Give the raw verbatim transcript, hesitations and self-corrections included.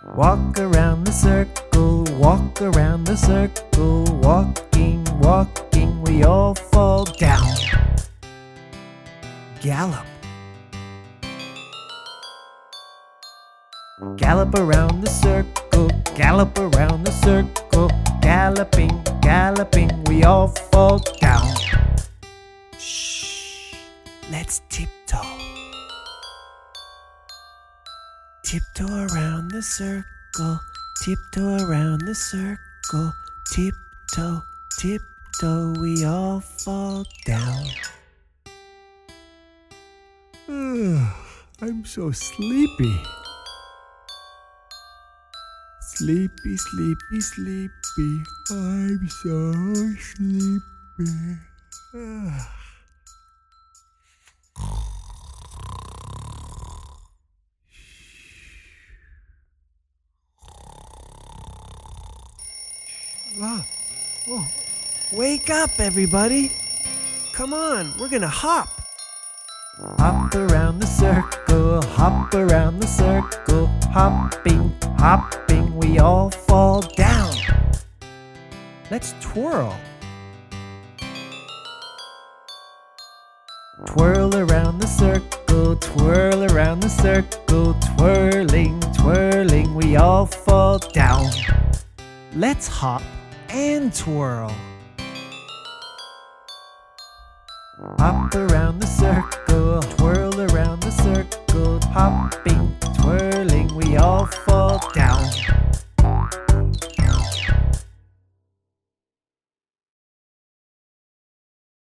Walk around the circle, walk around the circle, walking, walking, we all fall down. Gallop. Gallop around the circle, gallop around the circle, galloping, galloping, we all fall down. Shh, let's tiptoe. Tiptoe around the circle, tiptoe around the circle, tiptoe, tiptoe, we all fall down. I'm so sleepy. Sleepy, sleepy, sleepy. I'm so sleepy. Wow. Whoa. Wake up, everybody. Come on, we're gonna hop. Hop around the circle, hop around the circle, hopping, hopping, we all fall down. Let's twirl. Twirl around the circle, twirl around the circle, twirling, twirling, we all fall down. Let's hop and twirl. Hop around the circle, twirl around the circle, hopping, twirling, we all fall down.